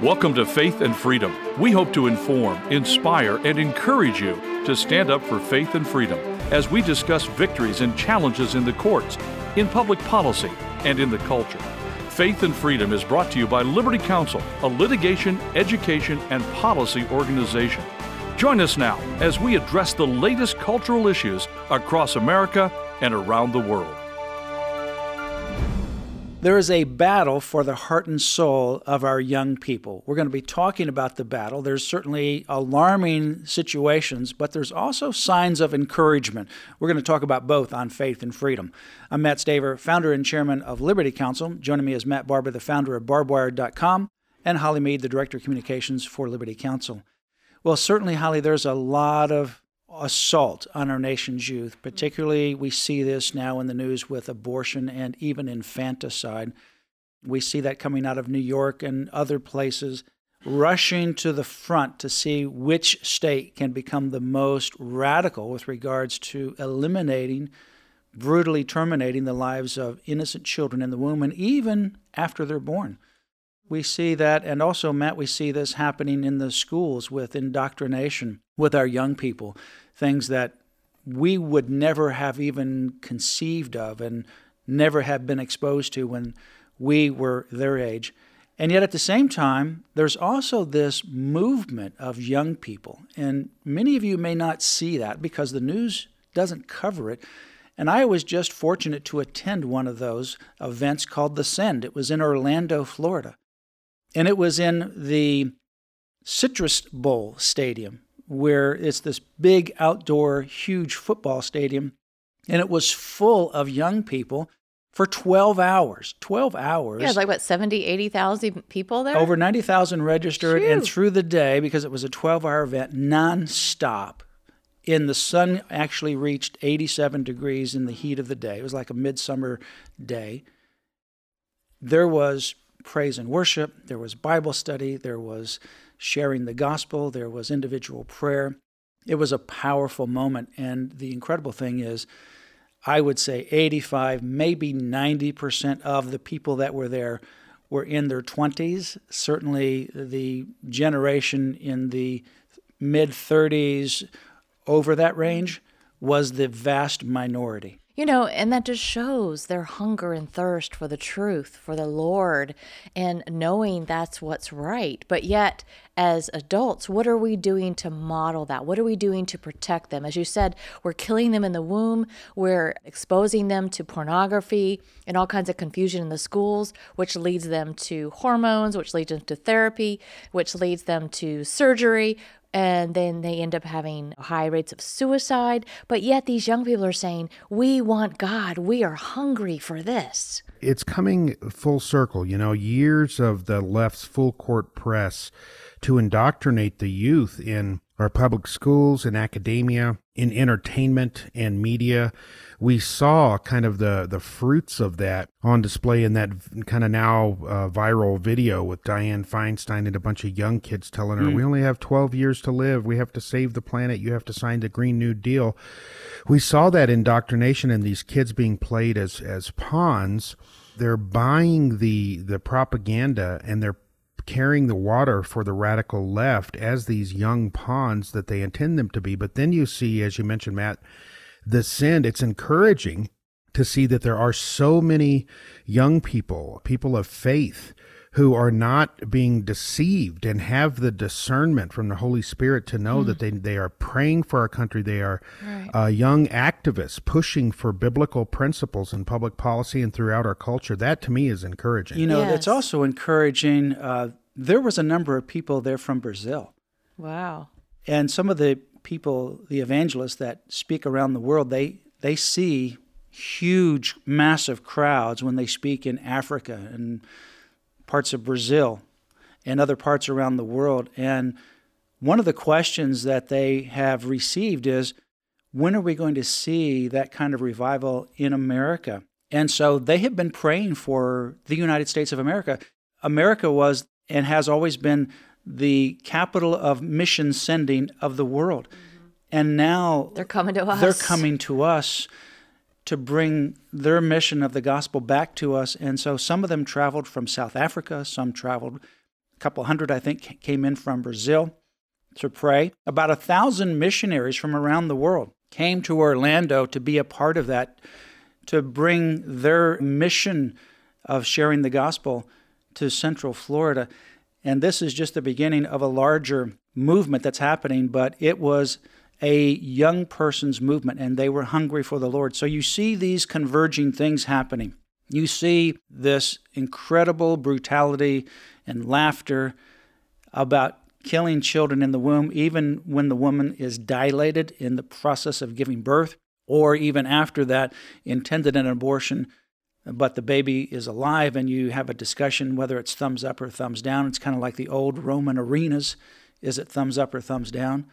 Welcome to Faith and Freedom. We hope to inform, inspire, and encourage you to stand up for faith and freedom as we discuss victories and challenges in the courts, in public policy, and in the culture. Faith and Freedom is brought to you by Liberty Counsel, a litigation, education, and policy organization. Join us now as we address the latest cultural issues across America and around the world. There is a battle for the heart and soul of our young people. We're going to be talking about the battle. There's certainly alarming situations, but there's also signs of encouragement. We're going to talk about both on Faith and Freedom. I'm Matt Staver, founder and chairman of Liberty Counsel. Joining me is Matt Barber, the founder of barbwire.com, and Holly Mead, the director of communications for Liberty Counsel. Well, certainly, Holly, there's a lot of assault on our nation's youth. Particularly, we see this now in the news with abortion and even infanticide. We see that coming out of New York and other places, rushing to the front to see which state can become the most radical with regards to eliminating, brutally terminating the lives of innocent children in the womb and even after they're born. We see that, and also, Matt, we see this happening in the schools with indoctrination with our young people, things that we would never have even conceived of and never have been exposed to when we were their age. And yet at the same time, there's also this movement of young people, and many of you may not see that because the news doesn't cover it. And I was just fortunate to attend one of those events called The Send. It was in Orlando, Florida. And it was in the Citrus Bowl Stadium, where it's this big outdoor, huge football stadium. And it was full of young people for 12 hours. 12 hours. Yeah, like what, 70, 80,000 people there? Over 90,000 registered. Phew. And through the day, because it was a 12-hour event, nonstop. And the sun actually reached 87 degrees in the heat of the day. It was like a midsummer day. There was praise and worship, there was Bible study, there was sharing the gospel, there was individual prayer. It was a powerful moment, and the incredible thing is, I would say 85, maybe 90% of the people that were there were in their 20s. Certainly the generation in the mid-30s over that range was the vast minority. You know, and that just shows their hunger and thirst for the truth, for the Lord, and knowing that's what's right. But yet, as adults, what are we doing to model that? What are we doing to protect them? As you said, we're killing them in the womb. We're exposing them to pornography and all kinds of confusion in the schools, which leads them to hormones, which leads them to therapy, which leads them to surgery. And then they end up having high rates of suicide. But yet these young people are saying, we want God. We are hungry for this. It's coming full circle, years of the left's full court press to indoctrinate the youth in our public schools, in academia, in entertainment and media. We saw kind of the fruits of that on display in that kind of now viral video with Dianne Feinstein and a bunch of young kids telling her, we only have 12 years to live. We have to save the planet. You have to sign the Green New Deal. We saw that indoctrination and these kids being played as pawns. They're buying the propaganda, and they're carrying the water for the radical left as these young pawns that they intend them to be. But then you see, as you mentioned, Matt, the Send. It's encouraging to see that there are so many young people of faith, who are not being deceived and have the discernment from the Holy Spirit to know that they are praying for our country. They are young activists pushing for biblical principles in public policy and throughout our culture. That, to me, is encouraging. Yes. It's also encouraging. There was a number of people there from Brazil. Wow. And some of the people, the evangelists that speak around the world, they see huge, massive crowds when they speak in Africa and parts of Brazil and other parts around the world. And one of the questions that they have received is, when are we going to see that kind of revival in America? And so they have been praying for the United States of America. America was and has always been the capital of mission sending of the world. And now they're coming to us. They're coming to us to bring their mission of the gospel back to us. And so some of them traveled from South Africa, some traveled couple hundred, I think, came in from Brazil to pray. About 1,000 missionaries from around the world came to Orlando to be a part of that, to bring their mission of sharing the gospel to Central Florida. And this is just the beginning of a larger movement that's happening, but it was a young person's movement, and they were hungry for the Lord. So you see these converging things happening. You see this incredible brutality and laughter about killing children in the womb, even when the woman is dilated in the process of giving birth, or even after that, intended an abortion, but the baby is alive, and you have a discussion whether it's thumbs up or thumbs down. It's kind of like the old Roman arenas. Is it thumbs up or thumbs down?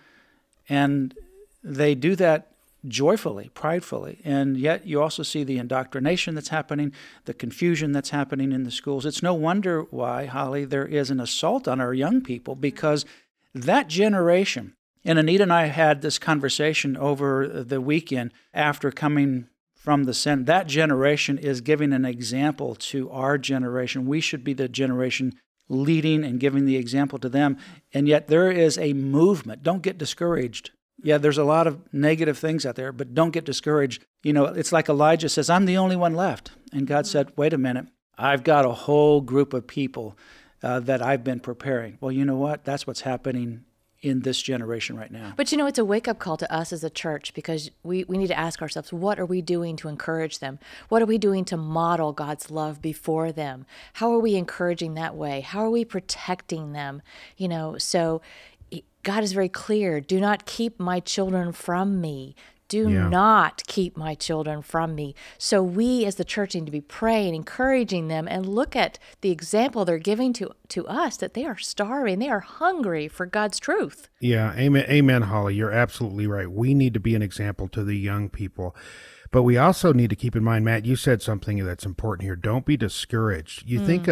And they do that joyfully, pridefully. And yet you also see the indoctrination that's happening, the confusion that's happening in the schools. It's no wonder why, Holly, there is an assault on our young people, because that generation, and Anita and I had this conversation over the weekend after coming from the Senate, that generation is giving an example to our generation. We should be the generation leading and giving the example to them. And yet there is a movement. Don't get discouraged. Yeah, there's a lot of negative things out there, but don't get discouraged. You know, it's like Elijah says, I'm the only one left. And God said, wait a minute, I've got a whole group of people that I've been preparing. Well, you know what? That's what's happening in this generation right now. But you know, it's a wake-up call to us as a church, because we need to ask ourselves, what are we doing to encourage them? What are we doing to model God's love before them? How are we encouraging that way? How are we protecting them? You know, so God is very clear. Do not keep my children from me. Do not keep my children from me. So we as the church need to be praying, encouraging them, and look at the example they're giving to us, that they are starving, they are hungry for God's truth. Yeah, amen, Holly. You're absolutely right. We need to be an example to the young people. But we also need to keep in mind, Matt, you said something that's important here. Don't be discouraged. You think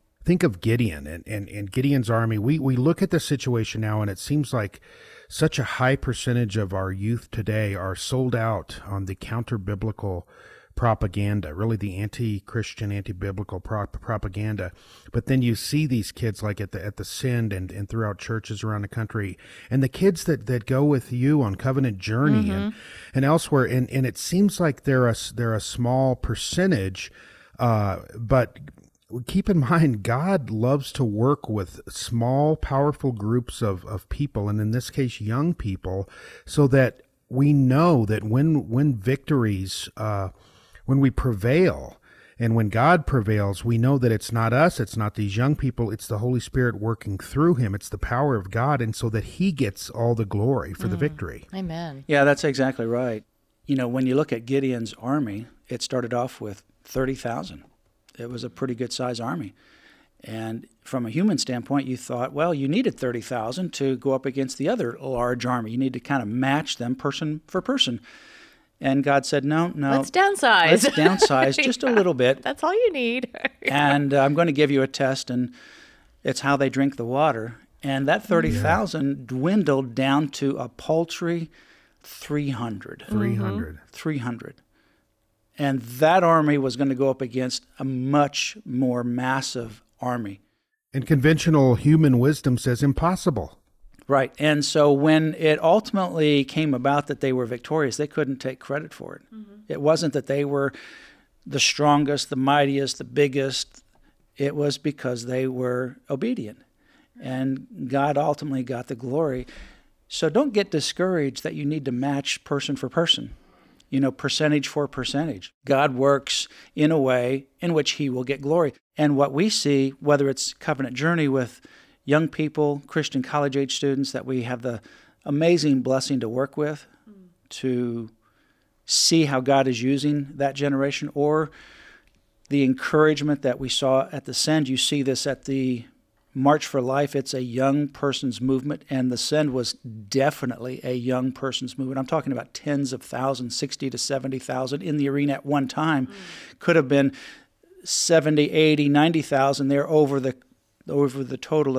of Gideon and Gideon's army. We look at the situation now, and it seems like such a high percentage of our youth today are sold out on the counter-biblical propaganda, really the anti-Christian, anti-biblical propaganda. But then you see these kids like at the Send and throughout churches around the country, and the kids that go with you on Covenant Journey and elsewhere, and it seems like they're a small percentage, but keep in mind, God loves to work with small, powerful groups of people, and in this case, young people, so that we know that when victories, when we prevail, and when God prevails, we know that it's not us, it's not these young people, it's the Holy Spirit working through him. It's the power of God, and so that he gets all the glory for the victory. Amen. Yeah, that's exactly right. You know, when you look at Gideon's army, it started off with 30,000. It was a pretty good-sized army. And from a human standpoint, you thought, well, you needed 30,000 to go up against the other large army. You need to kind of match them person for person. And God said, no. Let's downsize. Let's downsize just a little bit. That's all you need. And I'm going to give you a test, and it's how they drink the water. And that 30,000 dwindled down to a paltry 300. 300. And that army was going to go up against a much more massive army. And conventional human wisdom says impossible. Right. And so when it ultimately came about that they were victorious, they couldn't take credit for it. It wasn't that they were the strongest, the mightiest, the biggest. It was because they were obedient. And God ultimately got the glory. So don't get discouraged that you need to match person for person. You know, percentage for percentage. God works in a way in which he will get glory. And what we see, whether it's Covenant Journey with young people, Christian college-age students that we have the amazing blessing to work with, to see how God is using that generation, or the encouragement that we saw at the Send. You see this at the March for Life. It's a young person's movement, and the Send was definitely a young person's movement. I'm talking about tens of thousands, 60 to 70,000 in the arena at one time. Could have been 70, 80, 90,000 there over the total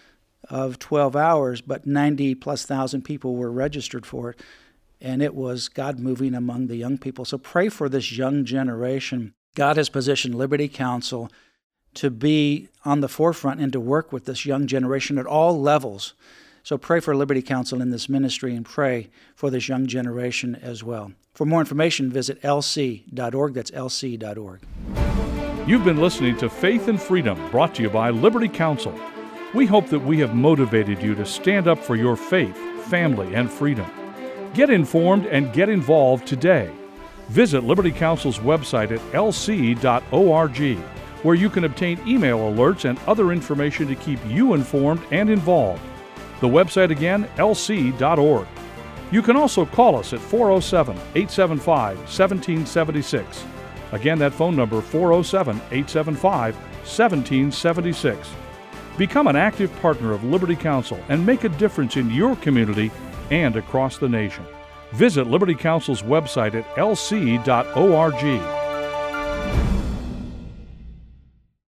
of 12 hours, but 90+ thousand people were registered for it, and it was God moving among the young people. So pray for this young generation. God has positioned Liberty Counsel to be on the forefront and to work with this young generation at all levels. So pray for Liberty Counsel in this ministry and pray for this young generation as well. For more information, visit lc.org. That's lc.org. You've been listening to Faith and Freedom, brought to you by Liberty Counsel. We hope that we have motivated you to stand up for your faith, family, and freedom. Get informed and get involved today. Visit Liberty Counsel's website at lc.org, where you can obtain email alerts and other information to keep you informed and involved. The website again, lc.org. You can also call us at 407-875-1776. Again, that phone number, 407-875-1776. Become an active partner of Liberty Counsel and make a difference in your community and across the nation. Visit Liberty Counsel's website at lc.org.